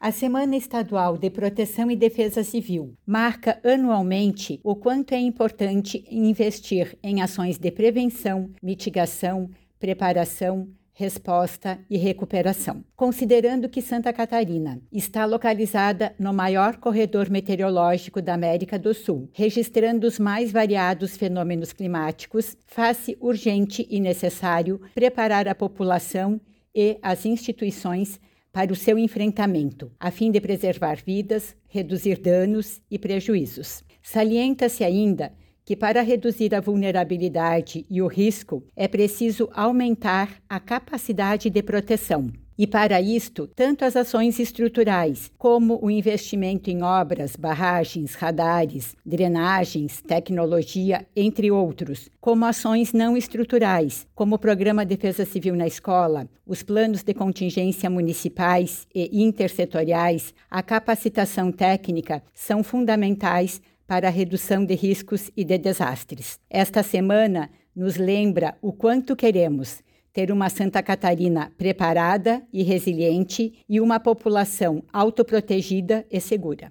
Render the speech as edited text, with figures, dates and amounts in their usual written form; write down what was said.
A Semana Estadual de Proteção e Defesa Civil marca anualmente o quanto é importante investir em ações de prevenção, mitigação, preparação, resposta e recuperação. Considerando que Santa Catarina está localizada no maior corredor meteorológico da América do Sul, registrando os mais variados fenômenos climáticos, faz-se urgente e necessário preparar a população e as instituições para o seu enfrentamento, a fim de preservar vidas, reduzir danos e prejuízos. Salienta-se ainda que para reduzir a vulnerabilidade e o risco é preciso aumentar a capacidade de proteção. E para isto, tanto as ações estruturais, como o investimento em obras, barragens, radares, drenagens, tecnologia, entre outros, como ações não estruturais, como o Programa Defesa Civil na Escola, os planos de contingência municipais e intersetoriais, a capacitação técnica são fundamentais para a redução de riscos e de desastres. Esta semana nos lembra o quanto queremos ter uma Santa Catarina preparada e resiliente e uma população autoprotegida e segura.